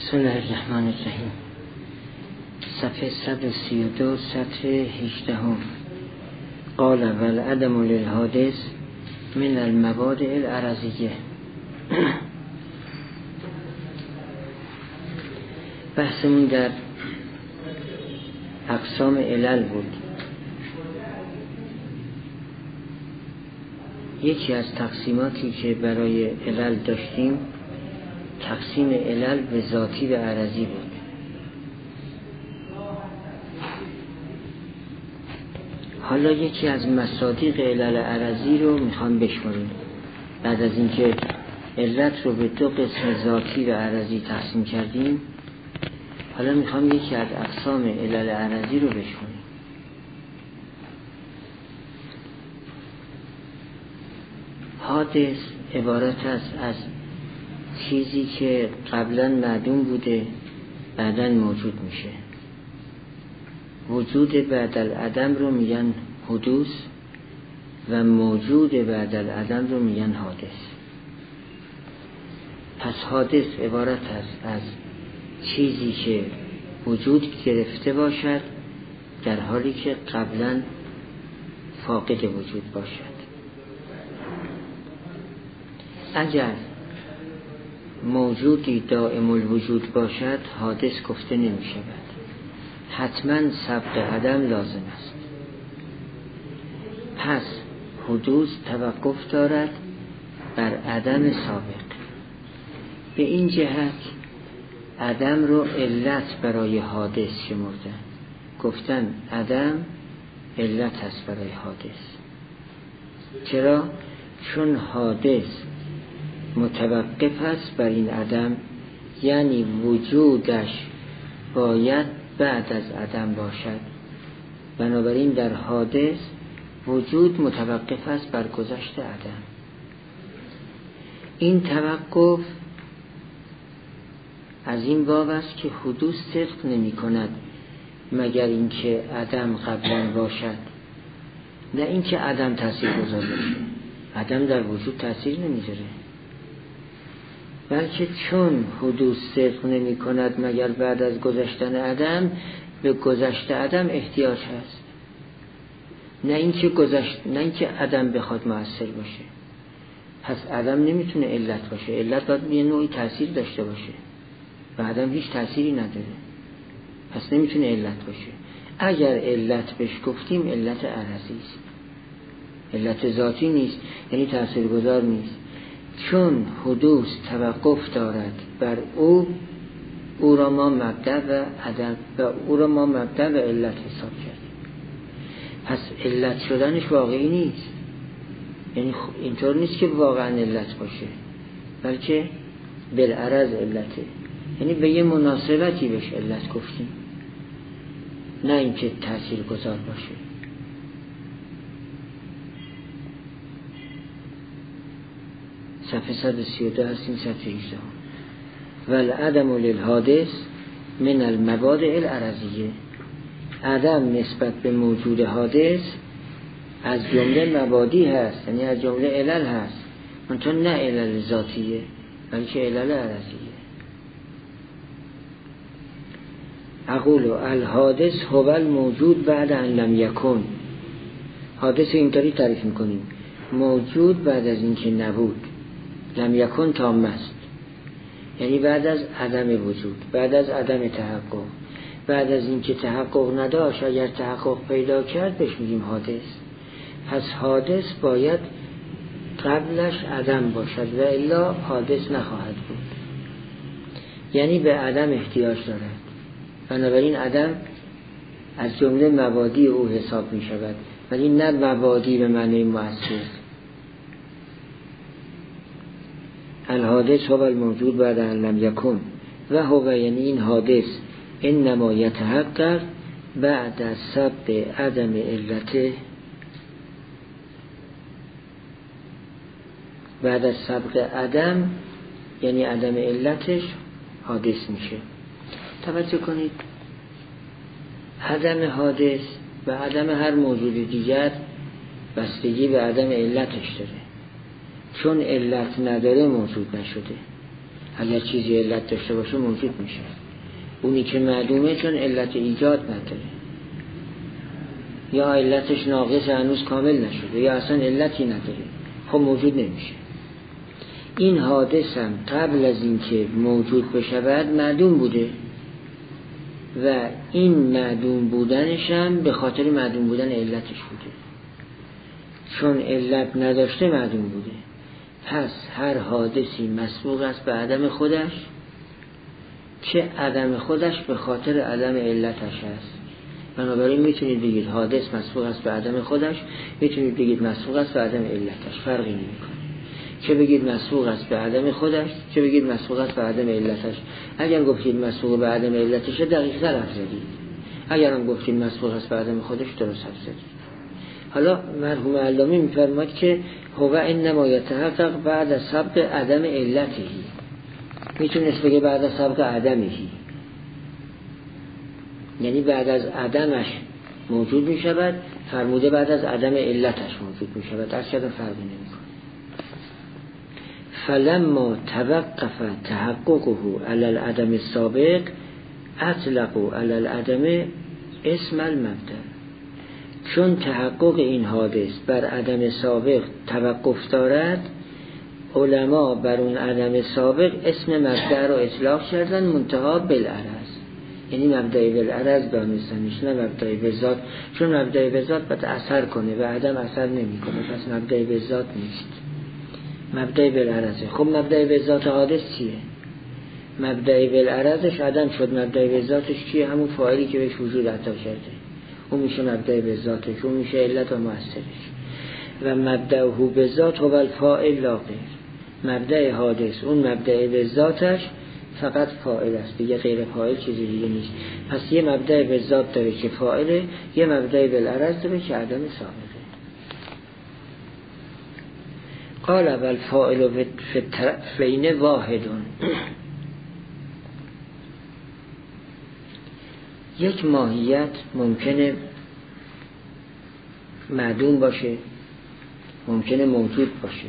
بسم الله الرحمن الرحیم. صفحه 132 سطر 18. قال والعدم للحادث من المبادئ العرضیه. بحثمون در اقسام علل بود. یکی از تقسیماتی که برای علل داشتیم تقسیم علل به ذاتی و عرضی بود. حالا یکی از مصادیق علل عرضی رو میخوام بشماریم. بعد از اینکه علت رو به دو قسم ذاتی و عرضی تقسیم کردیم، حالا میخوام یکی از اقسام علل عرضی رو بشماریم. حادث عبارت است از چیزی که قبلا معدوم بوده بعداً موجود میشه. وجود بعد العدم رو میگن حدوث و موجود بعد العدم رو میگن حادث. پس حادث عبارت است از چیزی که وجود گرفته باشد در حالی که قبلا فاقد وجود باشد. اگر موجودی دائم الوجود باشد حادث گفته نمی شود، حتما سبق عدم لازم است. پس حدوث توقف دارد بر عدم سابق. به این جهت عدم رو علت برای حادث شمردن، گفتن عدم علت است برای حادث. چرا؟ چون حادث متوقف است بر این عدم، یعنی وجودش باید بعد از عدم باشد. بنابراین در حادث وجود متوقف است بر گذشت عدم. این توقف از این باب است که حدوث صدق نمی کند مگر اینکه عدم قبلا باشد، نه اینکه عدم تأثیر گذار باشه. عدم در وجود تأثیر نمیذاره، بلکه چون حدوث صدق نمی کند مگر بعد از گذشتن عدم، به گذشته عدم احتیاج هست، نه اینکه عدم بخواد مؤثر باشه. پس عدم نمیتونه علت باشه. علت باید یه نوعی تأثیر داشته باشه و عدم هیچ تأثیری نداره، پس نمیتونه علت باشه. اگر علت بهش گفتیم علت عرضی است، علت ذاتی نیست، یعنی تأثیرگذار نیست. چون حدوث توقف دارد بر او را ما مبدأ و عدم و او را ما مبدأ و علت حساب کردیم. پس علت شدنش واقعی نیست، یعنی اینطور نیست که واقعا علت باشه، بلکه بالعرض علته، یعنی به یه مناسبتی بهش علت گفتیم، نه اینکه تأثیر گذار باشه. صفحه 132 هستیم، صفحه 18. والعدم للحادث من المبادئ العرضیه. عدم نسبت به موجود حادث از جمله مبادی هست، یعنی از جمله علل هست، منتها نه علل ذاتیه بلکه علل عرضیه. اقول الحادث هو الموجود بعد ان لم یکن. حادث اینطوری تعریف میکنیم: موجود بعد از اینکه نبود. لم یکن تام است، یعنی بعد از عدم وجود، بعد از عدم تحقق، بعد از اینکه تحقق نداشت اگر تحقق پیدا کرد بهش میگیم حادث. پس حادث باید قبلش عدم باشد و الا حادث نخواهد بود، یعنی به عدم احتیاج دارد. بنابراین عدم از جمله مبادی او حساب می شود، ولی نه مبادی به معنی مؤثر. الحادث هو الموجود بعد ان لم یکن و هو، یعنی این حادث، انما یتحقق بعد از سبق عدم علته. بعد از سبق عدم یعنی عدم علتش حادث میشه. توجه کنید، عدم حادث و عدم هر موجود دیگر بستگی به عدم علتش داره. چون علت نداره موجود نشده. اگر چیزی علت داشته باشه موجود میشه. اونی که معدومه چون علت ایجاد نداره، یا علتش ناقص هنوز کامل نشده، یا اصلا علتی نداره، خب موجود نمیشه. این حادث هم قبل از اینکه موجود بشود معدوم بوده و این معدوم بودنش هم به خاطر معدوم بودن علتش بوده، چون علت نداشته معدوم بوده. پس هر حادثی مسبوق است به عدم خودش، که عدم خودش به خاطر عدم علتش است. بنابراین میتونید بگید حادث مسبوق است به عدم خودش، میتونید بگید مسبوق است به عدم علتش، فرقی نمیکنه. چه بگید مسبوق است به عدم خودش، چه بگید مسبوق است به عدم علتش. اگر گفتید مسبوق به عدم علتش دقیق تر حرف زدید، اگر هم گفتید مسبوق است به عدم خودش درست حرف زدید. حالا مرحوم علامه میفرماید که هو انما یتحقق بعد از سبق عدم علته. میتونست بگه بعد از سبق عدمه، یعنی بعد از عدمش موجود میشود، فرموده بعد از عدم علتش موجود میشود، در چه فرقی نمیکنه. فلما توقف تحققه علی العدم السابق اطلقوا علی العدم اسم المبدأ. چون تحقق این حادث بر عدم سابق توقف دارد، علما بر اون عدم سابق اسم مبدأ رو اطلاق کردن، منتها بالعرض، یعنی مبدأ بالعرض دانستنش، نه مبدأ بالذات، چون مبدأ بالذات باید اثر کنه و عدم اثر نمی کنه، پس مبدأ بالذات نیست، مبدأ بالعرضه. خب مبدأ بالذات حادث چیه؟ مبدأ بالعرضش عدم شد، مبدأ بالذاتش چیه؟ همون فاعلی که بهش وجود عطا کرده، اون میشه مبدأ بالذاتش، اون میشه علت و مؤثرش. و مبدأه بالذات هو الفاعل لا غیر. مبدأ حادث اون مبدأ بالذاتش فقط فاعل است، دیگه غیر فاعل چیزی دیگه نیست. پس یه مبدأ بالذات داره که فاعله، یه مبدأ بالعرض داره که عدم سابقه. قال والفاعل فی الطرفین واحد. یک ماهیت ممکنه معدوم باشه، ممکنه موجود باشه،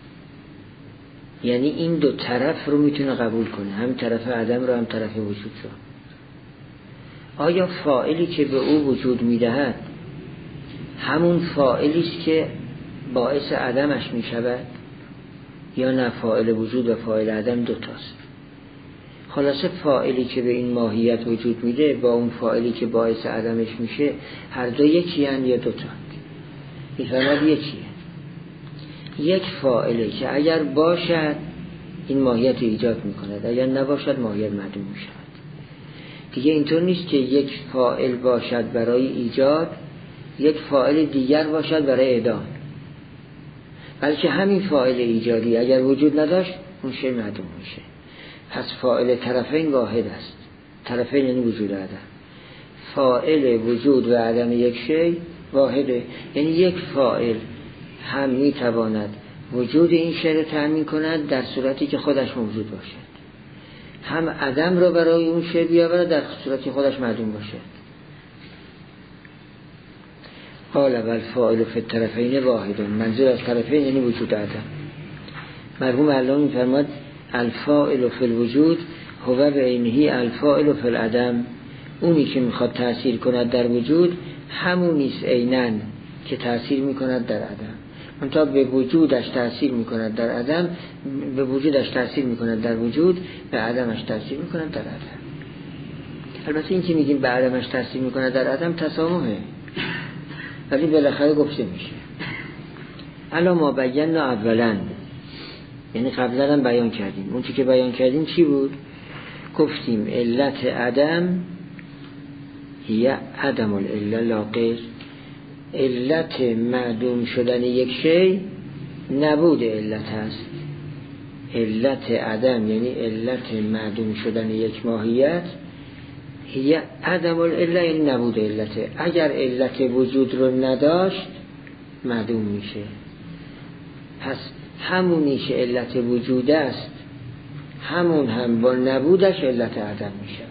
یعنی این دو طرف رو میتونه قبول کنه، هم طرف عدم رو هم طرف وجود رو. آیا فاعلی که به او وجود میدهد همون فاعلی است که باعث عدمش میشود، یا نه فاعل وجود و فاعل عدم دوتاست؟ خلاصه فاعلی که به این ماهیت وجود میده با اون فاعلی که باعث عدمش میشه هر دو یکی هن یا دوتا؟ میفرماد یکیه. یک فاعله که اگر باشد این ماهیت ایجاد میکند، اگر نباشد ماهیت معدوم میشود. دیگه اینطور نیست که یک فاعل باشد برای ایجاد، یک فاعل دیگر باشد برای اعدام، بلکه همین فاعل ایجادی اگر وجود نداشت اون شی معدوم میشه. پس فاعل طرفین واحد است. طرفین یعنی وجود و عدم. فاعل وجود و عدم یک شی واحده، یعنی یک فاعل هم میتواند وجود این شی رو تأمین کند در صورتی که خودش موجود باشد، هم عدم رو برای اون شی بیاورد در صورتی که خودش معدوم باشد. قال والفاعل فی الطرفین واحد. منظور از طرفین یعنی وجود و عدم. مرحوم علامه می‌فرماد الفاعل فی الوجود هو بعینه الفاعل فی العدم. اونی که میخواد تأثیر کند در وجود همونی است عیناً که تأثیر میکند در عدم. منتها به وجودش تأثیر میکند در عدم، به وجودش تأثیر میکند در وجود، به عدمش تأثیر میکند در عدم. البته این که میگیم به عدمش تأثیر میکند در عدم تسامحه، ولی بالاخره گفته میشه. الا ما بینا اولا، یعنی قبلا هم بیان کردیم. اون چی که بیان کردیم چی بود؟ گفتیم علت عدم هی عدم العله لا غیر. علت معدوم شدن یک شی نبود علت هست. علت عدم یعنی علت معدوم شدن یک ماهیت هی عدم العله، یعنی نبود علت. اگر علت وجود رو نداشت معدوم میشه. پس همونی که علت وجود است همون هم با نبودش علت عدم میشه.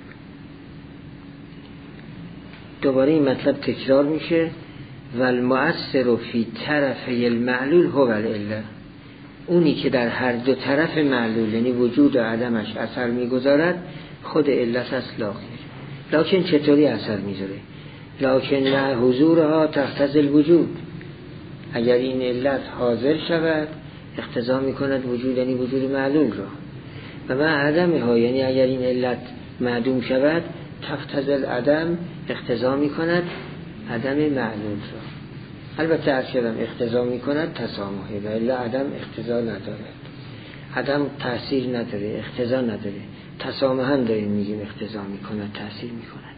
دوباره این مطلب تکرار میشه. والمؤثر فی طرفی المعلول هو العله. اونی که در هر دو طرف معلول یعنی وجود و عدمش اثر میگذارد خود علت است لا غیر. لکن چطوری اثر میذاره؟ لکن نه حضورها تقتضی الوجود. اگر این علت حاضر شود اقتضا میکند وجود یعنی وجود معلول را، و من عدمها یعنی اگر این علت معدوم شود تقتضی العدم اقتضا میکند عدم معلول را. البته ارشدم اقتضا میکند تسامحه و الا عدم اقتضا ندارد. عدم تأثیر نداره، اقتضا نداره. تسامحاً داریم میگیم اقتضا میکند، تأثیر میکند.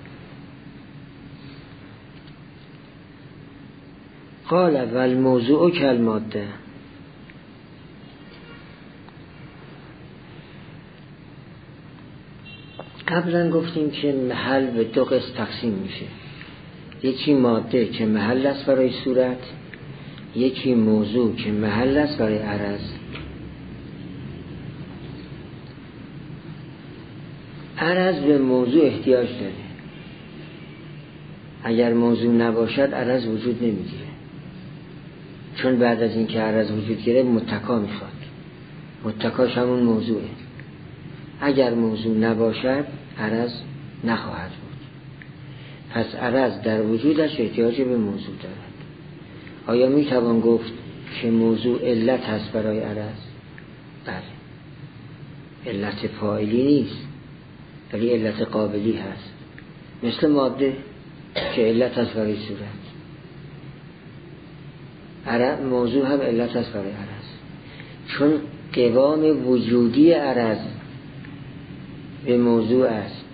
قال و الموضوع کالماده. قبلا گفتیم که محل به دو قسم تقسیم میشه. یکی ماده که محل است برای صورت، یکی موضوع که محل است برای عرض. عرض به موضوع احتیاج داره. اگر موضوع نباشد عرض وجود نمیگیره، چون بعد از این که عرض وجود گیره متکا میخواد. متکاش همون موضوعه. اگر موضوع نباشد عرض نخواهد بود. پس عرض در وجودش احتیاج به موضوع دارد. آیا میتوان گفت که موضوع علت هست برای عرض؟ بله. علت فاعلی نیست ولی علت قابلی هست، مثل ماده که علت هست برای صورت. موضوع هم علت هست برای عرض، چون قوام وجودی عرض به موضوع است،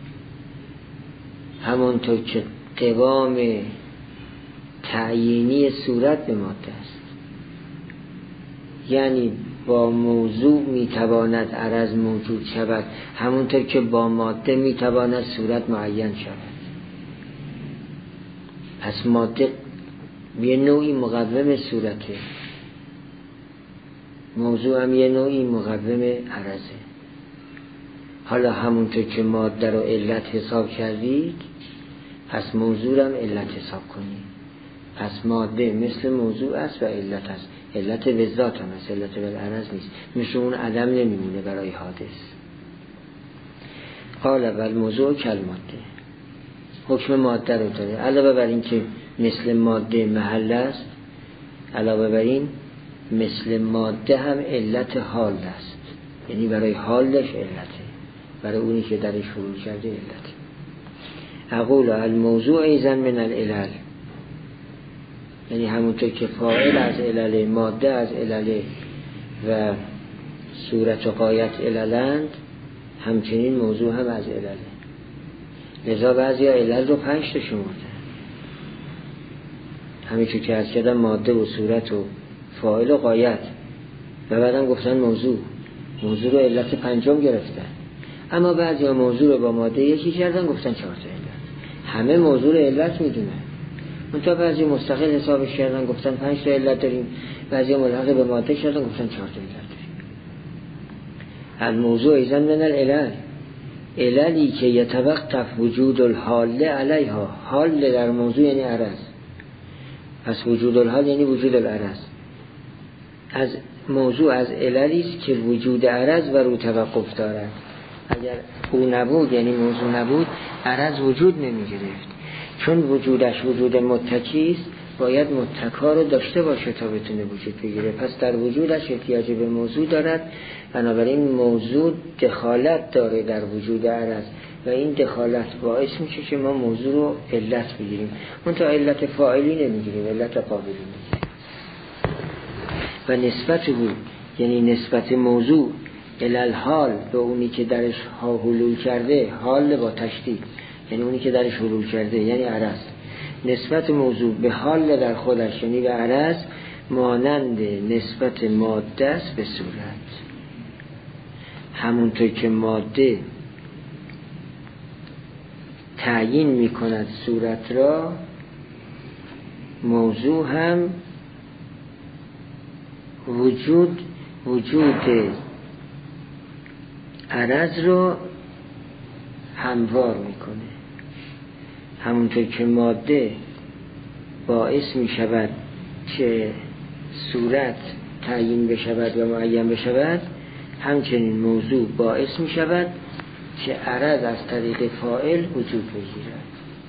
همونطور که قوام تعیینی صورت به ماده است. یعنی با موضوع میتواند عرض موجود شود، همونطور که با ماده میتواند صورت معین شود. پس ماده یه نوعی مقوم صورته، موضوع هم یه نوعی مقوم عرضه. حالا همونطور که ماده رو علت حساب کردید پس موضوع هم علت حساب کنید. پس ماده مثل موضوع است و علت است. علت به ذات هم است، علت به عرض نیست. مثل اون عدم نمیمونه برای حادث. قال و الموضوع کالماده، حکم ماده رو داره. علاوه بر این که مثل ماده محل است، علاوه بر این مثل ماده هم علت حال است، یعنی برای حالش علته، برای اونی که درش حلول کرده علته. اقول الموضوع ایضا من العلل، یعنی همونطور که فاعل از علل، ماده از علل و صورت و غایت عللند، همچنین موضوع هم از علله. لذا بعضی ها علل رو 5 تا شمردن، همینطور که از کردن ماده و صورت و فاعل و غایت، و بعدم گفتن موضوع رو علت 5 گرفتن. اما بعضی ها موضوع رو با ماده یکی کردن، گفتن 4 تا علت. همه موضوع رو علت میدونن، منتها بعضی مستقل حسابش کردن گفتن 5 تا علت داریم، بعضی ملحق به ماده کردن گفتن 4 تا علت داریم. الموضوع ایضا من العلل، عللی که یتوقف وجود الحال علیها. حال در موضوع یعنی عرض، پس وجود الحال یعنی وجود العرض. از موضوع از عللی است که وجود عرض و رو توقف دارد. اگر او نبود یعنی موضوع نبود، عرض وجود نمی گرفت. چون وجودش وجود متکی است، باید متکا رو داشته باشه تا بتونه وجود بگیره. پس در وجودش احتیاج به موضوع دارد، بنابراین موضوع دخالت داره در وجود عرض و این دخالت باعث میشه که ما موضوع رو علت بگیریم. اون تا علت فاعلی نمیگیریم، علت قابلی میگیریم. و نسبت او یعنی نسبت موضوع الالحال به اونی که درش حلول کرده، حال با تشدید یعنی اونی که درش حلول کرده یعنی عرض، نسبت موضوع به حال در خودش یعنی به عرض مانند نسبت ماده است به صورت. همونطور که ماده تعیین می کند صورت را، موضوع هم وجود عرض رو هموار میکنه. همونطور که ماده باعث می شود که صورت تعیین بشود یا معین بشود، همچنین موضوع باعث می شود که عرض از طریق فاعل وجود بگیرد.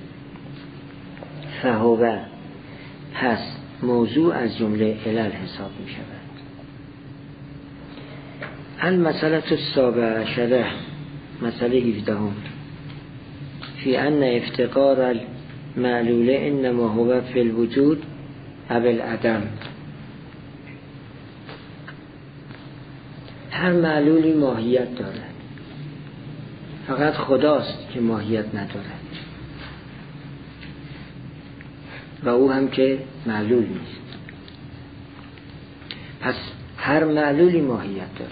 فهو، پس موضوع از جمله علل حساب می شود. المسئله السابعه عشره، مسئله 17 فی ان افتقار المعلول انما هو فی الوجود او العدم. هر معلولی ماهیت دارد، فقط خداست که ماهیت ندارد و او هم که معلول نیست. پس هر معلولی ماهیت دارد،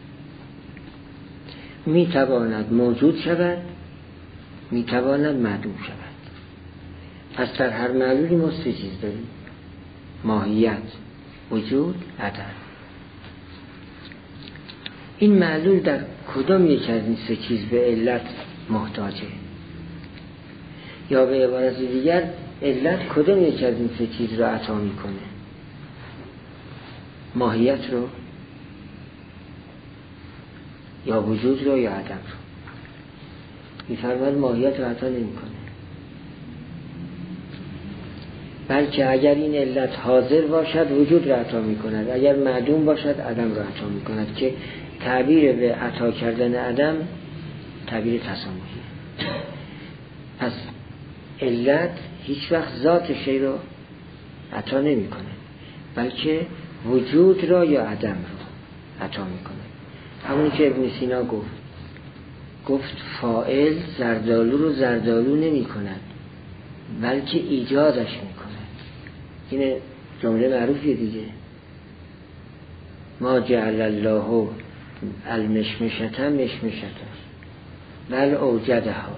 می تواند موجود شود، می تواند معدوم شود. پس در هر معلولی ما سه چیز داریم: ماهیت، وجود، عدم. این معلول در کدام یک از این سه چیز به علت محتاجه؟ یا به عبارت دیگر علت کدام یک از این سه چیز را عطا میکنه؟ ماهیت رو یا وجود رو یا عدم رو؟ میفرماید ماهیت رو عطا نمیکنه، بلکه اگر این علت حاضر باشد وجود را عطا میکند، اگر معدوم باشد عدم را عطا میکند، که تعبیر به عطا کردن عدم تعبیر تسامحی. پس علت هیچ وقت ذات شی رو عطا نمیکنه، بلکه وجود را یا عدم را عطا میکنه. همونی که ابن سینا گفت فاعل زردالو رو زردالو نمی کند، بلکه ایجادش می کند. این جمله معروفیه دیگه. ما جعل الله المشمشة مشمشة بل اوجدها.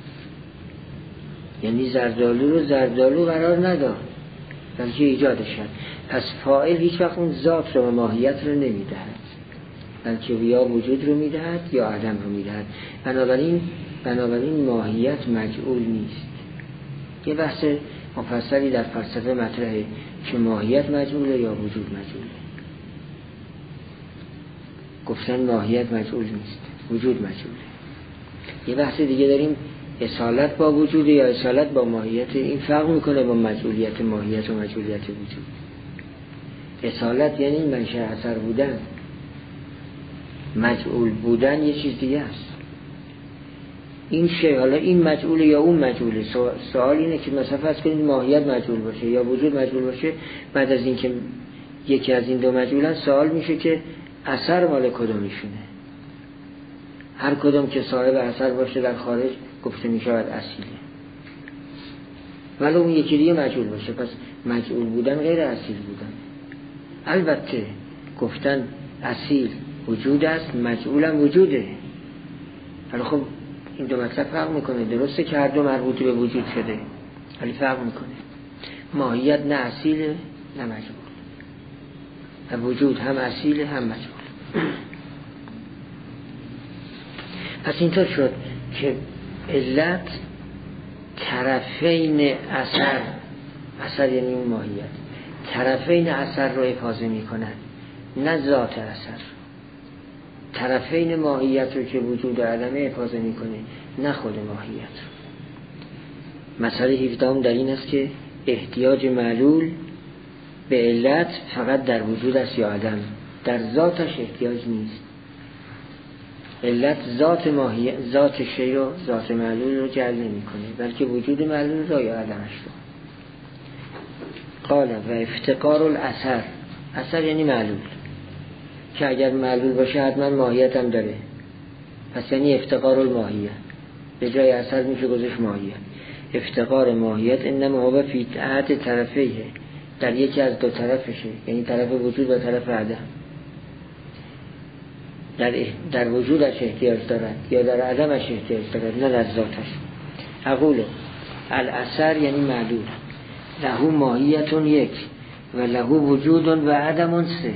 یعنی زردالو رو زردالو قرار نداد، بلکه ایجادش کرد. پس فاعل هیچ وقت اون ذات رو و ماهیت رو نمی دهد، بلکه یا وجود رو میدهد یا عدم رو میدهد. بنابراین ماهیت مجعول نیست. یه بحث مفصلی در فلسفه مطرحه که ماهیت مجعوله یا وجود مجعوله. گفتن ماهیت مجعول نیست، وجود مجعوله. یه بحث دیگه داریم اصالت با وجود یا اصالت با ماهیت. این فرق میکنه با مجعولیت ماهیت و مجعولیت وجود. اصالت یعنی منشأ اثر بودن، مجعول بودن یه چیز دیگه است. این شی، حالا این مجعوله یا اون مجعوله. سوال اینه که مثلا فرض کنید ماهیت مجعول باشه یا وجود مجعول باشه، بعد از این که یکی از این دو مجعولن سوال میشه که اثر مال کدومشونه. هر کدوم که صاحب اثر باشه در خارج گفته میشود اصیله، ولی اون یکی دیگه مجعول باشه. پس مجعول بودن غیر اصیل بودن. البته گفتن اصیل وجود است، مجعولم وجوده. حالا خب این دو مطلب فرق میکنه. درسته که هر دو مربوط به وجود شده، ولی فرق میکنه. ماهیت نه اصیله نه مجعول، و وجود هم اصیله هم مجعول. پس اینطور شد که علت طرفین اثر یعنی اون ماهیت، طرفین اثر رو افاضه میکنن، نه ذات اثر. طرفین ماهیت رو که وجود و عدمه افاضه میکنه، نه خود ماهیت رو. مسئله 17 در این است که احتیاج معلول به علت فقط در وجود است یا عدم، در ذاتش احتیاج نیست. علت ذات شی رو، ذات معلول رو جعل نمی کنه، بلکه وجود معلول رو یا عدمش رو. قال و افتقار الاثر، اثر یعنی معلول، که اگر معلول باشه حتما ماهیت هم داره. پس یعنی افتقار الماهیت، به جای اثر میشه گذاشت ماهیت. افتقار ماهیت انما هو فی احد طرفیه، در یکی از دو طرفشه، یعنی طرف وجود و طرف عدم. در وجودش احتیاج دارد یا در عدمش احتیاج دارد، نه در ذاتش. اقول الاثر یعنی معلول، له ماهیتون یک و له وجودون و عدمون سه.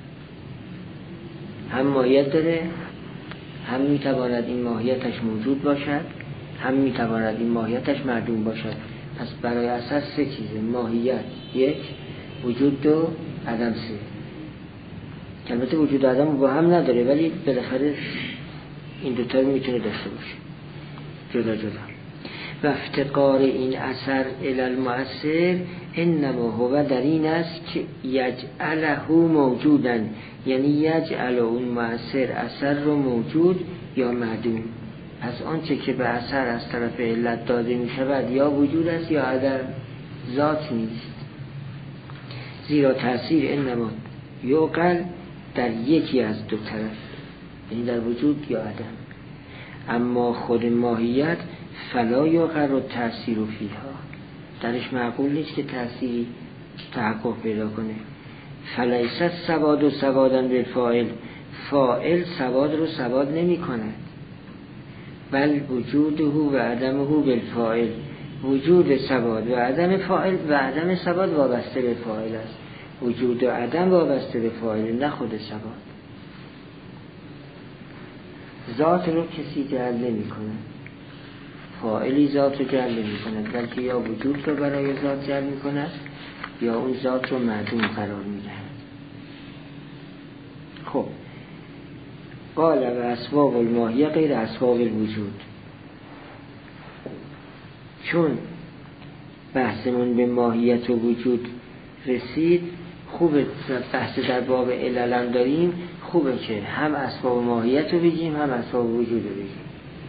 هم ماهیت داره، هم میتواند این ماهیتش موجود باشد، هم میتواند این ماهیتش معدوم باشد. پس برای اثر سه چیزه: ماهیت یک، وجود دو، عدم سه. البته وجود عدم با هم نداره، ولی بالاخره این دوتا رو میتونه داشته باشه جدا جدا. و افتقار این اثر الی المؤثر انما هو در این است که یجعله موجودن، یعنی یجعل اون مؤثر اثر رو موجود یا معدوم. پس آنچه که به اثر از طرف علت داده می شود یا وجود است یا عدم، ذات نیست. زیرا تأثیر انما یعقل در یکی از دو طرف، یعنی در وجود یا عدم. اما خود ماهیت فلا یعقل و تأثیر فیها، درش معقول نیست که تأثیری تحقق پیدا کنه. فلیست سواد و سوادن بالفاعل، فاعل سواد رو سواد نمی کند. بل وجوده و عدمه بالفاعل، وجود سواد و عدم فاعل و عدم سواد وابسته به فاعل است. وجود و عدم وابسته به فاعل، نه خود سواد. ذات رو کسی جعل نمی کند، فاعلی ذات رو جعل نمی کند، بلکه یا وجود رو برای ذات جعل می کند یا اون ذات رو معدوم قرار می دهد. خب قال و اسباب الماهیه غیر اسباب الوجود. چون بحثمون به ماهیت و وجود رسید، خوبه بحث در باب علل داریم، خوبه که هم اسباب ماهیت رو بگیم هم اسباب وجود رو بگیم.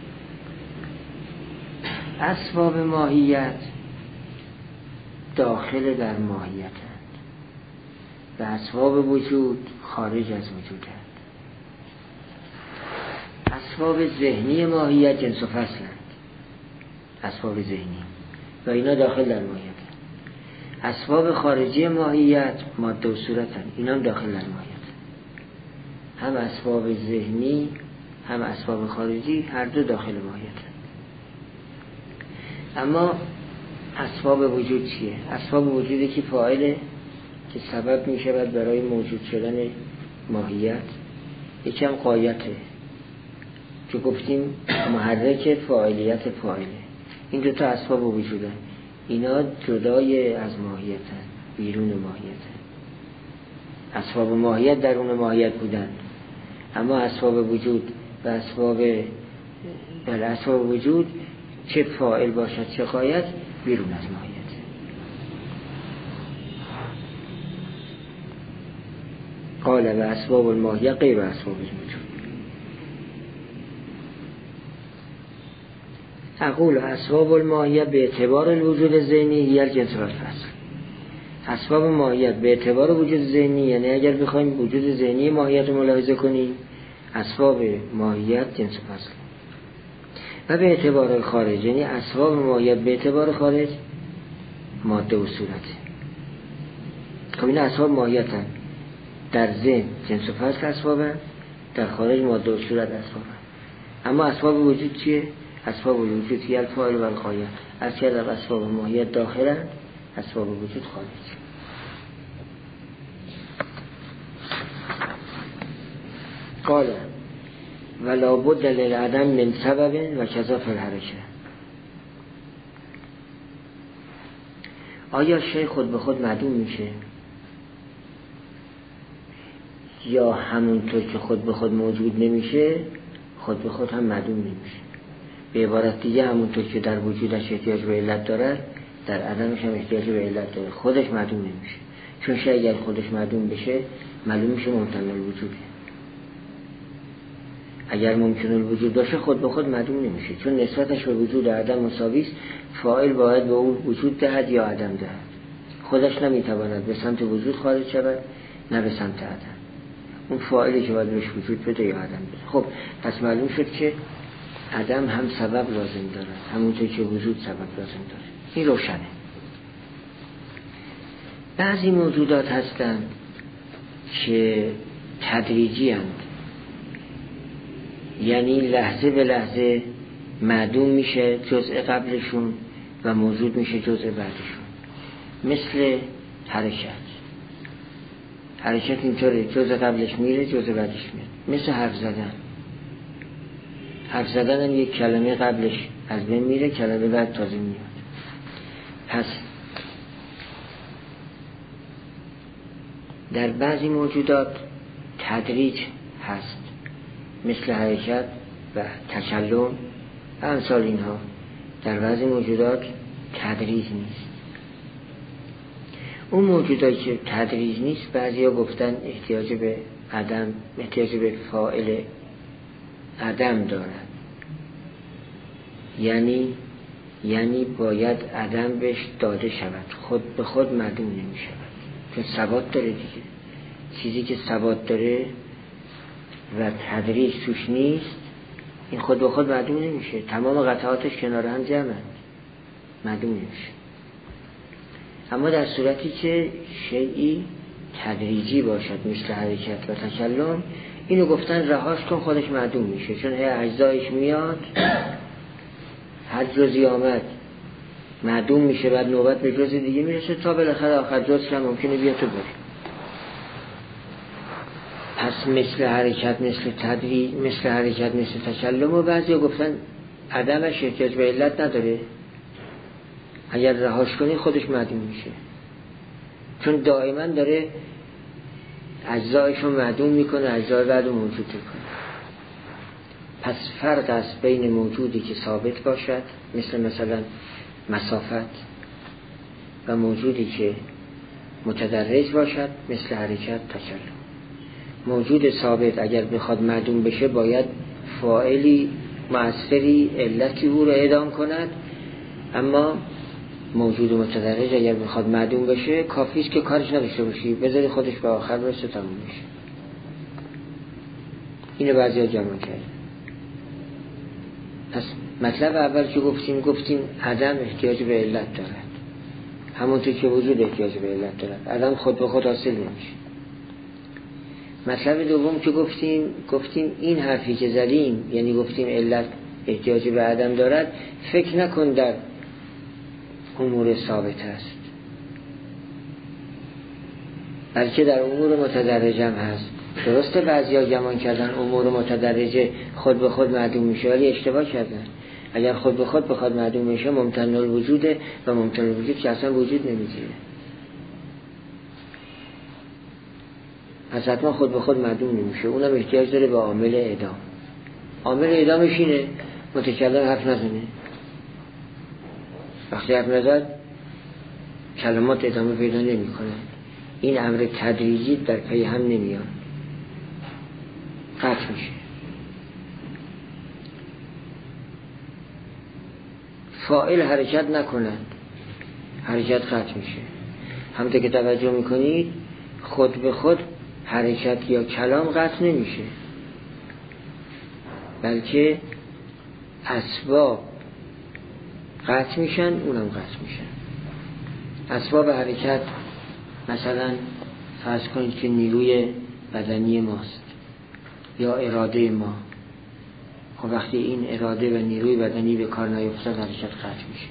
اسباب ماهیت داخل در ماهیتند و اسباب وجود خارج از وجودند. اسباب ذهنی ماهیت جنس و فصلند، اسباب ذهنی و اینا داخل در ماهیتند. اسباب خارجی ماهیت ماده و صورتند، اینا هم داخل در ماهیتند. هم اسباب ذهنی هم اسباب خارجی هر دو داخل ماهیتند. اما اسباب وجود چیه؟ اسباب وجودی که فاعله، که سبب می شود برای موجود شدن ماهیت. یکم قایته که گفتیم محرک فاعلیت فاعله. این دو تا اسباب وجودن، اینا جدای از ماهیتن، بیرون ماهیتن. اسباب ماهیت درون ماهیت بودن، اما اسباب وجود و اسباب وجود چه فاعل باشد چه غایت بیرون از ماهیت. قال و اسباب الماهیه غیر اسباب الوجود. اقول اسباب الماهیه به اعتبار الوجود ذهنی هی الجنس و الفصل. اسباب ماهیت به اعتبار وجود ذهنی، یعنی اگر بخوایم وجود ذهنی ماهیت رو ملاحظه کنیم، اسباب ماهیت جنس و فصل. و به اعتبار خارج، یعنی اسباب ماهیت به اعتبار خارج ماده و صورت. خب این اسباب ماهیت هست، در ذهن جنس و فصل اسباب هست، در خارج ماده و صورت اسباب هست. اما اسباب وجود چیه؟ اسباب وجود هی الفاعل و الغایه. از که در اسباب ماهیت داخل هست، اسباب وجود خارج. قال ولا بد للعدم من سبب و کذا فی الحرکه. آیا شی خود به خود معدوم میشه یا همونطور که خود به خود موجود نمیشه خود به خود هم معدوم نمیشه؟ به عبارت دیگه همونطور که در وجودش احتیاج به علت داره در عدمش هم احتیاج به علت داره، خودش معدوم نمیشه. چون شی اگر خودش معدوم بشه معلوم میشه ممتنع الوجوده. اگر ممکن الوجود باشه خود به خود معدوم نمیشه، چون نسبتش به وجود عدم مساوی است. فاعل باید به اون وجود دهد یا عدم دهد، خودش نمیتواند به سمت وجود خارج شود نه به سمت عدم. اون فاعلی که باید بهش وجود بده یا عدم بده. خب پس معلوم شد که عدم هم سبب لازم داره، همونطور که وجود سبب لازم داره. این روشنه. بعضی موجودات هستند که تدریجی هستند، یعنی لحظه به لحظه معدوم میشه جزء قبلشون و موجود میشه جزء بعدشون. مثل حرکت اینطوره، جزء قبلش میره جزء بعدش میاد. مثل حرف زدن هم یک کلمه قبلش از بین میره، کلمه بعد تازه میاد. پس در بعضی موجودات تدریج هست، مثل حرکت و تکلم و امثال اینها. در بعضی موجودات تدریج نیست. اون موجوداتی که تدریج نیست بعضیا گفتن احتیاج به عدم، احتیاج به فاعل عدم دارد، یعنی باید عدم بهش داده شود، خود به خود معدوم نمی شود، چون ثبات داره دیگه. چیزی که ثبات داره و تدریج توش نیست این خود به خود معدوم نمیشه. تمام قطعاتش کنار هم جمعند، معدوم نمیشه. اما در صورتی که شیئی تدریجی باشد مثل حرکت و تکلم، اینو گفتن رهاش کن، خودش معدوم میشه، چون اجزایش میاد، هر جزئی آمد معدوم میشه، بعد نوبت به جزء دیگه میرسه تا بالاخره آخر جزء هم ممکنه بیاد تو بره. پس مثل حرکت، مثل تدریج، مثل حرکت، مثل تکلم و بعضی گفتن عدمش احتیاج به علت نداره، اگر رهاش کنی خودش معدوم میشه، چون دائما داره اجزایشو معدوم میکنه، اجزای بعدو موجود میکنه. پس فرق است بین موجودی که ثابت باشد مثلا مسافت و موجودی که متدرج باشد مثل حرکت، تکلم. موجود ثابت اگر بخواد معدوم بشه باید فاعلی، مؤثری، علتی او را اعدام کند، اما موجود متدرج اگر بخواد معدوم بشه کافیست که کارش نداشته باشی، بذاری خودش به آخر برسه تموم میشه. اینو بعضی ها جمع کرد. پس مطلب اول که گفتیم عدم احتیاج به علت دارد، همونطور که وجود احتیاج به علت دارد. عدم خود به خود حاصل نمیشه. مطلب دوم که گفتیم این حرفی که زدیم، یعنی گفتیم علت احتیاج به عدم دارد، فکر نکن در امور ثابت است، بلکه در امور متدرج هم هست. درسته بعضیا گمان کردن امور متدرجه خود به خود معدوم میشه، ولی اشتباه کردن. اگر خود به خود بخواد معدوم میشه ممتنع الوجوده و ممتنع الوجود که اصلا وجود نمیگیره. پس حتما خود به خود معدوم نمیشه، اونم احتیاج داره به عامل اعدام. عامل اعدامش اینه متکلم حرف نزنه. وقتی حرف نزد کلمات ادامه پیدا نمی کنن. این امر تدریجی در پی هم نمیان، قطع میشه. فاعل حرکت نکنند، حرکت قطع میشه. همونطور که توجه میکنید خود به خود حرکت یا کلام قطع نمیشه، بلکه اسباب قطع میشن، اونم قطع میشن. اسباب حرکت مثلا فرض کنید که نیروی بدنی ماست یا اراده ما. خب وقتی این اراده و نیروی بدنی به کار نیفتاد حرکت قطع میشه.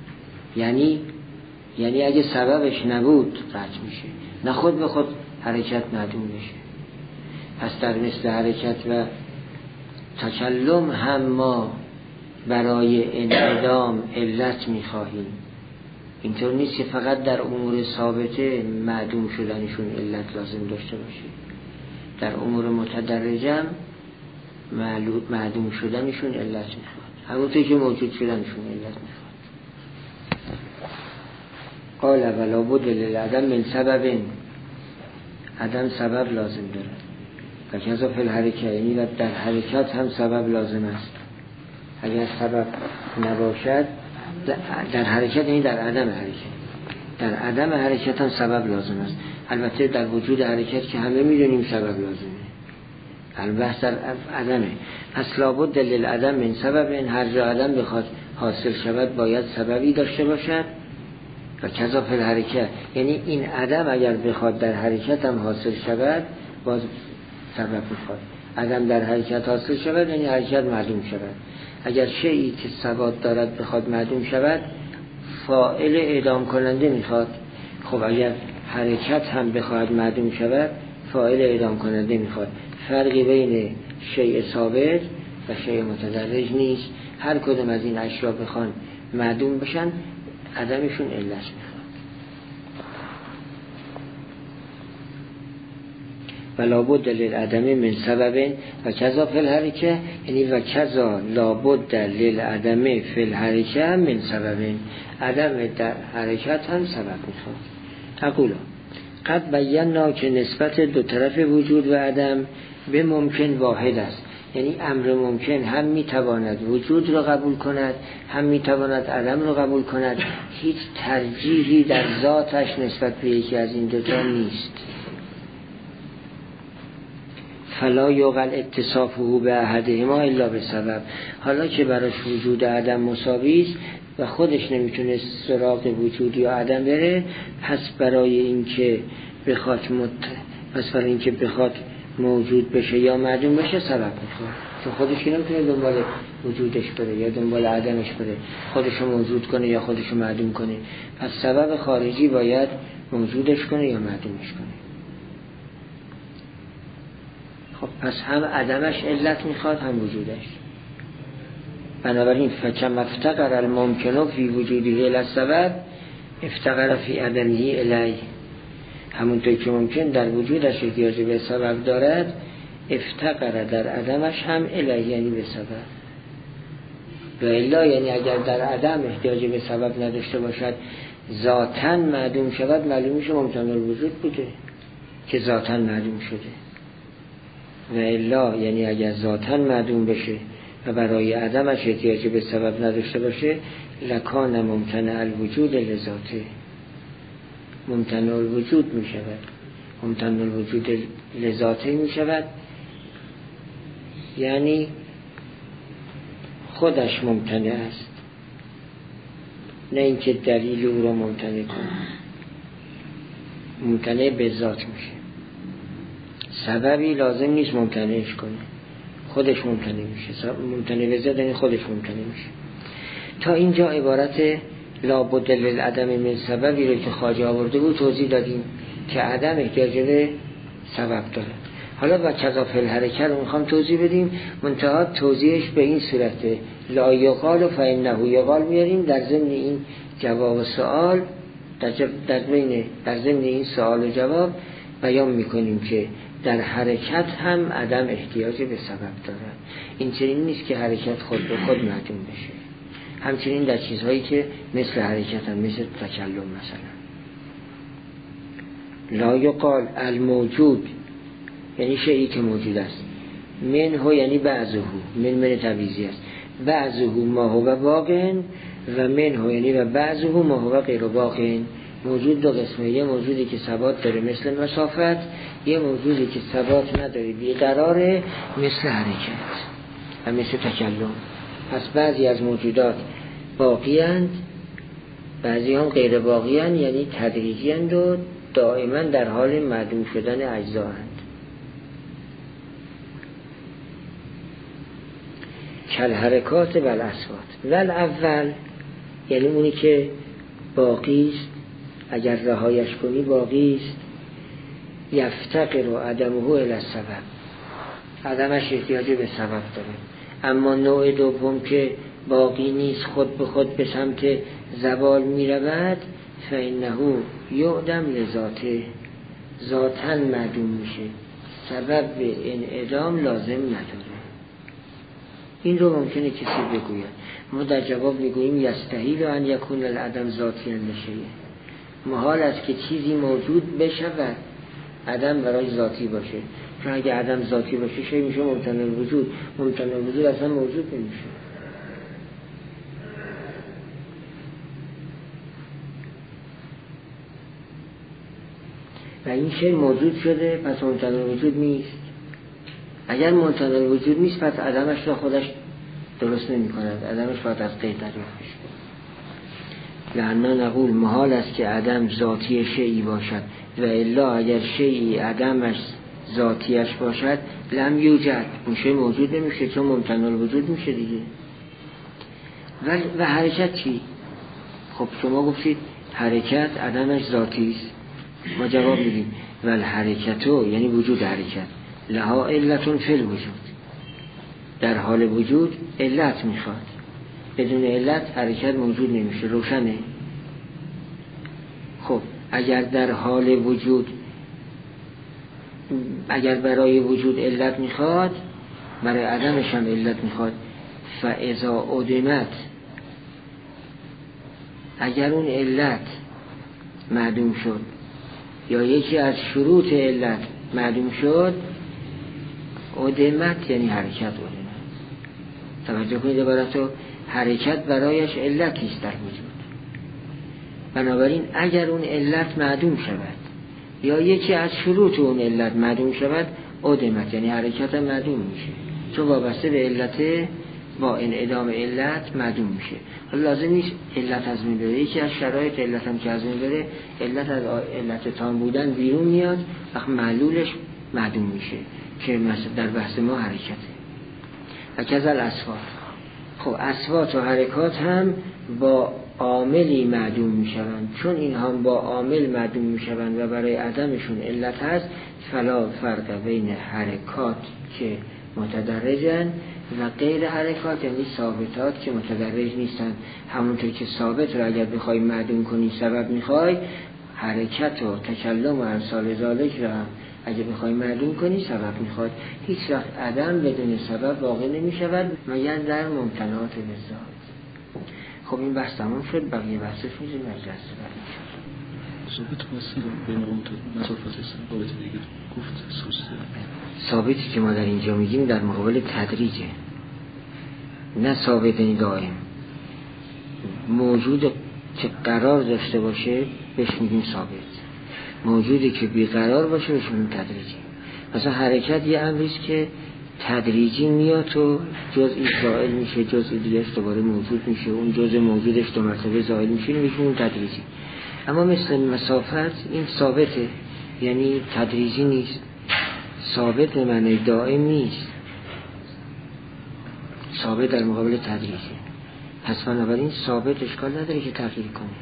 یعنی اگه سببش نبود قطع میشه، نه خود به خود حرکت معدوم میشه. پس در مثل حرکت و تکلم هم ما برای انعدام علت میخواهیم. اینطور نیست که فقط در امور ثابته معدوم شدنشون علت لازم داشته باشه. در امور متدرجم معدوم شدنشون علت میخواد، همونطور که موجود شدنشون علت میخواد. قال ولا بد للعدم من سبب، عدم سبب لازم داره. و کذا فی الحرکت، یعنی در حرکت هم سبب لازم است. اگر سبب نباشد در حرکت، یعنی در عدم حرکت، در عدم حرکت هم سبب لازم است. البته در وجود حرکت که همه میدونیم سبب لازمه، البته در عدمه. پس لابد للعدم من سبب، هر جا عدم بخواد حاصل شود باید سببی داشته باشد. و کذا فی الحرکت، یعنی این عدم اگر بخواد در حرکت هم حاصل شود باز سبب میخواد. عدم در حرکت حاصل شود یعنی حرکت معدوم شود. اگر شیئی که ثبات دارد بخواد معدوم شود فاعل اعدام کننده میخواد. خب اگر حرکت هم بخواد معدوم شود فاعل اعدام کننده میخواد. فرقی بین شیء ثابت و شیء متدرج نیست. هر کدوم از این اشیا بخوان معدوم بشن عدمشون علت میخواد. و لابد للعدم من سبب و کذا فی الحرکه، یعنی و کذا لابد للعدم فی الحرکه من سبب، عدم در حرکت هم سبب میخواد. اقولا قد بینا که نسبت دو طرف وجود و عدم به ممکن واحد است، یعنی امر ممکن هم میتواند وجود را قبول کند هم میتواند عدم را قبول کند، هیچ ترجیحی در ذاتش نسبت به یکی از این دوتا نیست. فلا یقل اتصافه به احدهما الا به سبب، حالا که براش وجود عدم مساوی است و خودش نمیتونه سراغ وجود یا عدم بره، پس برای اینکه بخواد موجود بشه یا معدوم بشه سبب میخواد، چون خودش نمیتونه دنبال وجودش بره یا دنبال عدمش بره، خودشو موجود کنه یا خودشو معدوم کنه، پس سبب خارجی باید موجودش کنه یا معدومش کنه. خب پس هم عدمش علت میخواد هم وجودش. بنابراین فکم افتقر الممکنو فی وجودی الی السبب افتقر فی عدمی الی، همونطور که ممکن در وجودش احتیاج به سبب دارد، افتقر در عدمش هم الی، یعنی به سبب. و الا یعنی اگر در عدم احتیاج به سبب نداشته باشد ذاتاً معدوم شود، معلوم میشه ممتنع الوجود بوده که ذاتاً معدوم شده. و الا یعنی اگر ذاتاً معدوم بشه و برای عدمش احتیاج به سبب نداشته باشه، لکان ممتنع الوجود لذاته، ممتنع الوجود می شود، ممتنع الوجود لذاته می شود، یعنی خودش ممتنع است، نه اینکه دلیل او را ممتنع کنه، ممتنع به ذات میشه، سببی لازم نیست ممتنعش کنه، خودش ممتنع میشه، ممتنع به ذات یعنی خودش ممتنع میشه. تا اینجا عبارت لابد للعدم من سببی رو که خواجه آورده بود توضیح دادیم که عدم احتیاج به سبب داره. حالا با کذا فی الحرکه رو میخوام توضیح بدیم، منتها توضیحش به این صورته لا یقال و فانه یقال میاریم در ضمن این جواب و سوال، در ضمن این سوال و جواب بیان میکنیم که در حرکت هم عدم احتیاج به سبب داره. این چنین نیست که حرکت خود به خود معدوم بشه، همچنین در چیزهایی که مثل حرکت هم، مثل تکلم مثلا. لا یقال الموجود یعنی شیئی که موجود است، منه یعنی بعضه، من تبعیضی است، بعضه ما هو باقین و منه یعنی و بعضه ما هو غیر باقین. موجود دو قسمه، یه موجودی که ثبات داره مثل مسافت، یه موجودی که ثبات نداره بیقراره مثل حرکت و مثل تکلم. پس بعضی از موجودات باقی اند، بعضی هم غیر باقی اند، یعنی تدریجی اند و دائما در حال معدوم شدن اجزا اند. کل حرکات و الاصوات و الاول یعنی اونی که باقی است، اگر رهایش کنی باقی است، یفتقر و عدمه الی السبب، عدمش احتیاج به سبب داره. اما نوع دوم که باقی نیست، خود به خود به سمت زوال می رود، فانه یعدم لذاته، ذاتاً معدوم میشه، سبب انعدام لازم نداره. این رو ممکنه کسی بگوید، ما در جواب میگوییم یستحیل ان یکون العدم ذاتی نشیه، محال است که چیزی موجود بشود عدم برای ذاتی باشه، چون اگه عدم ذاتی باشه شی میشه ممتنع الوجود، ممتنع الوجود اصلا موجود نمیشه. و این شی موجود شده پس ممتنع الوجود نیست. اگر ممتنع الوجود نیست پس عدمش را خودش درست نمی کند، عدمش باید از قید دریافت بشه. لأننا نقول محال است که عدم ذاتی شیئی باشد و الا اگر شیئی عدمش ذاتیش باشد لم یوجد، اون شی موجود نمیشه چون ممتنع الوجود میشه دیگه. و حرکت چی؟ خب شما گفتید حرکت عدمش ذاتی است، ما جواب میدیم ول حرکتو یعنی وجود حرکت لها علتون فی الوجود، در حال وجود علت میخواد، بدون علت حرکت موجود نمیشه، روشنه. خب اگر در حال وجود اگر برای وجود علت میخواد برای عدمش هم علت میخواد. فاذا عدمت، اگر اون علت معدوم شد یا یکی از شروط علت معدوم شد، عدمت یعنی حرکت عدمت. توجه کنید عبارتو، حرکت برایش علتی است در وجود. بنابراین اگر اون علت معدوم شود یا یکی از شروط اون علت معدوم شود، عدمت یعنی حرکت معدوم میشه، چون وابسته به علت، با انعدام علت معدوم میشه. حالا لازم نیست علت از بین بره، یکی از شرایط علت هم که از بین بره، علت از علت تام بودن بیرون میاد، وقت معلولش معدوم میشه که در بحث ما حرکته. و کذل اصوات، خب اصوات و حرکات هم با عاملی معدوم میشوند، چون این هم با عامل معدوم میشوند و برای عدمشون علت هست. فلا فرق بین حرکات که متدرجن و غیر حرکات، یعنی ثابتات که متدرج نیستن. همونطور که ثابت رو اگر بخوای معدوم کنی سبب میخوای، حرکت و تکلم و امثال ذالک رو هم اگر بخوای معدوم کنی سبب میخواد. هیچ وقت عدم بدون سبب واقع نمیشود مگر در ممتنعات بذات. خب این بحث تمام شد، بقیه بحثش میشه مجلس بعد میشه. ثابت مثلا بین اون مسافت ثابت دیگه گفت ثابتی که ما در اینجا میگیم در مقابل تدریجه، نه ثابت دائم. موجود که قرار داشته باشه بهش میگیم ثابت، موجودی که بیقرار باشه بهش میگیم تدریجی. مثلا حرکت یه امریست که تدریجی میاد و جزئی زائل میشه، جزئی دیگه دوباره موجود میشه، اون جزء موجودش دو مرتبه زائل میشه، میشه تدریجی. اما مثل مسافت این ثابته، یعنی تدریجی نیست، ثابت به معنی دائم نیست، ثابت در مقابل تدریجی. پس بنابراین ثابت اشکال نداره که تغییر کنه.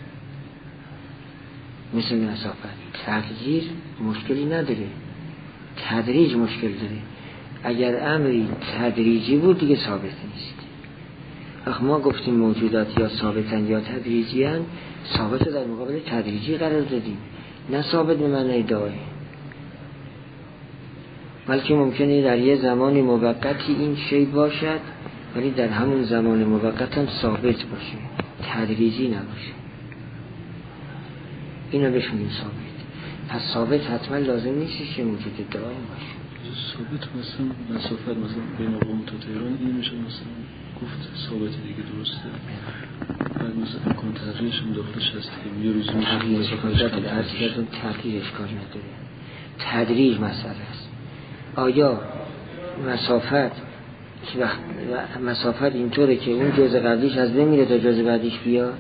مثل مسافت تغییر مشکلی نداره، تدریج مشکل داره. اگر امری تدریجی بود دیگه ثابت نیست. وقت ما گفتیم موجودات یا ثابتن یا تدریجی هن، ثابت در مقابل تدریجی قرار دادیم، نه ثابت به معنی دائم. بلکه ممکنه در یه زمانی موقتی این شی باشد ولی در همون زمان موقت هم ثابت باشه، تدریجی نباشه. اینو بهش میگیم ثابت. پس ثابت حتما لازم نیست که موجود دائم باشه. ثابت مثلا مسافت مثلا بین قم تا تهران این میشه مثلا گفت ثابت دیگه درسته. بعد مثلا امکان تغییرش هم داخلش هست که یه روزی میشه تغییر اشکال نداره. تدریج مسئله است. آیا مسافت که وقت مسافت اینطوره که اون جزء قبلیش از بین میره تا جزء بعدیش بیاد؟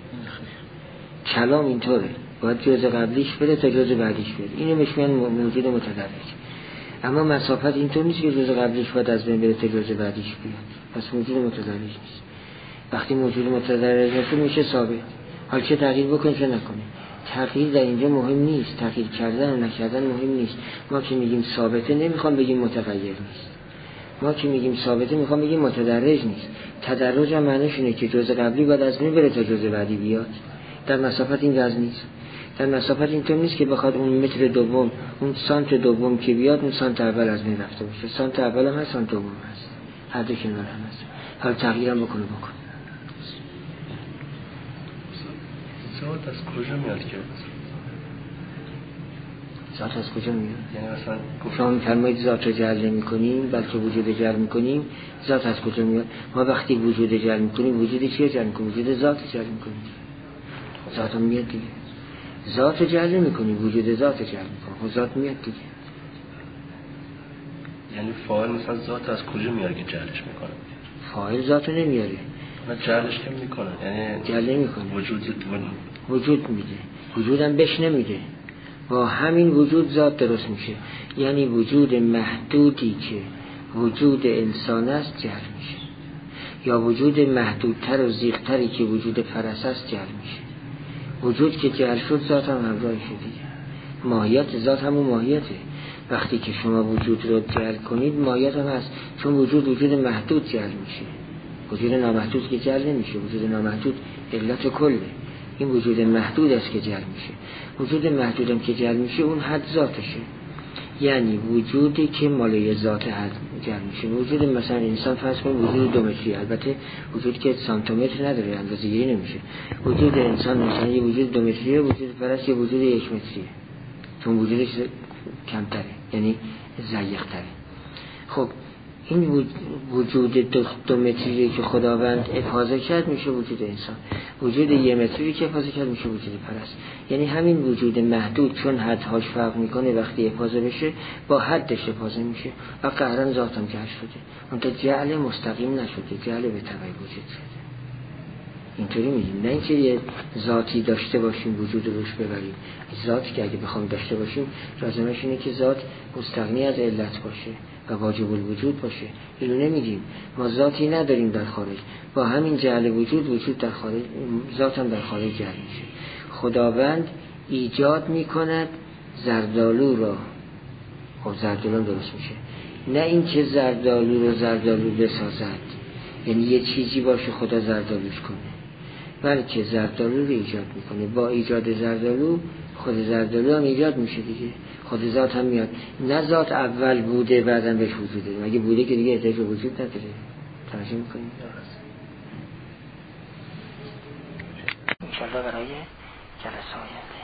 کلام اینطوره، باید جزء قبلیش بره تا جزء بعدیش بیاد. اینو میگن موجود متدرج. اما مسافت اینطور نیست که جزء قبلیش باید از بین بره تا جزء بعدیش بیاد. پس موجود متدرج نیست. وقتی موجود متدرج نشه میشه ثابت. حال چه تغییر بکنه چه نکنه، تغییر در اینجا مهم نیست، تغییر کردن و نکردن مهم نیست. ما که میگیم ثابته نمیخوام بگیم متغیر نیست، ما که میگیم ثابته میخوام بگیم متدرج نیست. تدرج هم معنیش اینه که جزء قبلی باید از بین بره تا جزء بعدی بیاد. در مسافت این وضع نیست. در مسافت اینطور نیست که بخواد اون متر دوم، اون سانت دوم که بیاد اون سانت اول از بین رفته باشه. سانت اول هم هست، سانت دوم هست، هر دو کنار هم هست. حالا تغییرم بکنه. ذات از کجا میاد که ذات از کجا میاد؟ یعنی مثلا شما می‌فرمایید ذات رو جعل می‌کنیم بلکه وجود جعل می‌کنیم. ذات از کجا میاد؟ ما وقتی وجود جعل می‌کنیم وجود چیه جعل می‌کنیم؟ وجود ذات جعل می‌کنیم. ذات میاد دیگه. ذات جعل می‌کنیم، وجود ذات جعل می‌کنیم، ذات میاد دیگه. یعنی فاعل مثلا ذات از کجا میاد که جعلش می‌کنه؟ فاعل ذات نمیاره. نه جعلش که می‌کنه، یعنی جعل نمی‌کنه. وجود میده، وجودم بهش نمیده. با همین وجود ذات درست میشه. یعنی وجود محدودی که وجود انسان است جعل میشه، یا وجود محدودتر و زیغتری که وجود فرس است جعل میشه. وجود که جعل شد ذات هم همراهی شدید. ماهیت ذات همون ماهیته. وقتی که شما وجود رو جعل کنید ماهیت هم هست، چون وجود محدود جعل میشه. وجود نامحدود که جعل نمیشه. وجود نامحدود علت کله. این وجود محدود است که جعل میشه. وجود محدودم که جعل میشه اون حد ذاتشه. یعنی وجودی که مالای ذات جمع میشه. وجود مثلا انسان فرض کنیم وجود 2 متری، البته وجود که سانتیمتر نداره، اندازه‌گیری نمیشه. وجود انسان مثلا یه وجود 2 متریه، وجود فرض یه وجود 1 متریه، چون وجودش کمتره، یعنی ضیق‌تره. خب این وجود 2 متری که خداوند افاضه کرد میشه وجود انسان. وجود 1 متری که افاضه کرد میشه وجود پرست. یعنی همین وجود محدود چون حدهاش فرق میکنه وقتی افاضه بشه با حدش افاضه میشه و قهرن ذاتم کشف شده. اونتا جعل مستقیم نشده، جعل به تبع وجود شده. اینطوری میگیم، نه اینکه یه ذاتی داشته باشیم وجود روش ببریم. ذاتی که اگه بخوام داشته باشیم لازمش اینه که ذات مستغنی از علت باشه و واجب الوجود باشه. اینو نمیگیم، ما ذاتی نداریم در خارج، با همین جعل وجود در خارج، ذات هم در خارج جعل میشه. خداوند ایجاد میکند زردالو را، خب زردالو درست میشه، نه اینکه زردالو رو زردالو بسازد، یعنی یه چیزی باشه خدا زردالوش کنه، بلکه زردالو رو ایجاد میکنه. با ایجاد زردالو خود زردالو هم ایجاد میشه دیگه، خود ذات هم میاد. نه ذات اول بوده بعدم بهش وجود داره، مگه بوده که دیگه احتیاج به وجود نداره. توجه میکنید؟ انشاءالله برای جلسه آینده